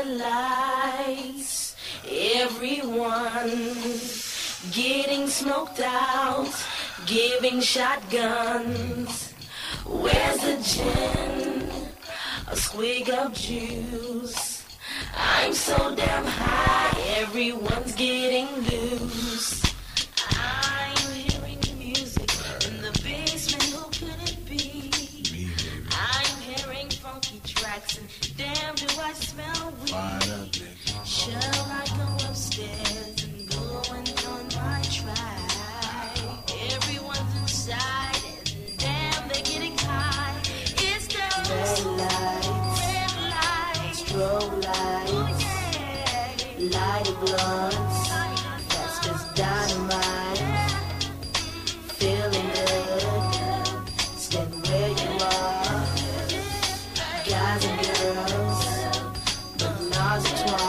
lights, everyone getting smoked out, giving shotguns. Where's the gin? A swig of juice. I'm so damn high, everyone's getting loose. I'm hearing music in the basement, who could it be? Me, baby. I'm hearing funky tracks and damn do I smell weed. Fired up, nigga. Shall I go upstairs and go and join my tribe? Everyone's inside and damn they're getting high. It's the red lights, strobe lights, oh, yeah. Lighted blunts, that's just dynamite. Feeling good, stand where you are. Guys and girls, but not twice.